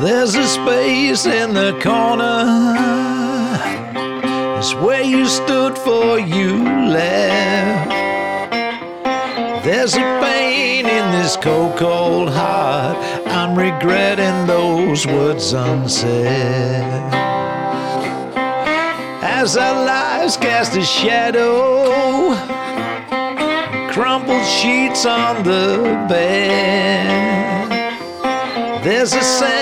There's a space in the corner. It's where you stood for you left. There's a pain in this cold, cold heart. I'm regretting those words unsaid. As our lives cast a shadow, crumpled sheets on the bed, there's a